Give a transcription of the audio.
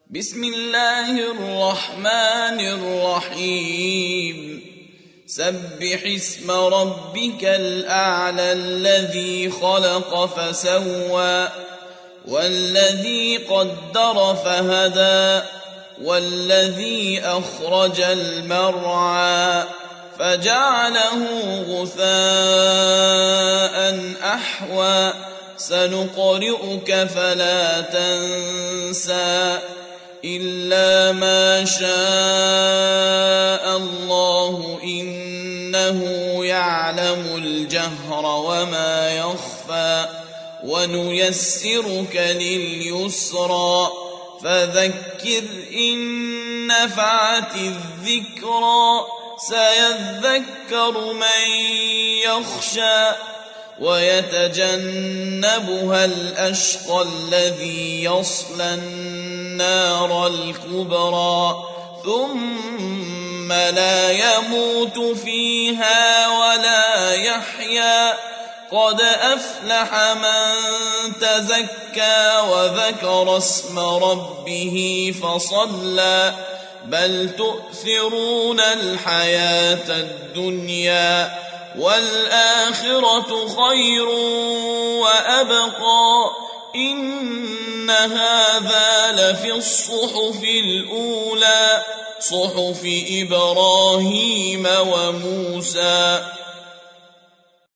بسم الله الرحمن الرحيم سبح اسم ربك الأعلى الذي خلق فسوى والذي قدر فهدى والذي أخرج المرعى فجعله غثاء أحوى سنقرئك فلا تنسى إلا ما شاء الله إنه يعلم الجهر وما يخفى ونيسرك لليسرى فذكر إن نفعت الذكرى سيذكر من يخشى ويتجنبها الأشقى الذي يصلى النار الكبرى ثم لا يموت فيها ولا يحيا قد أفلح من تزكى وذكر اسم ربه فصلى بل تؤثرون الحياة الدنيا والآخرة خير وأبقى إن هذا لفي الصحف الأولى صحف إبراهيم وموسى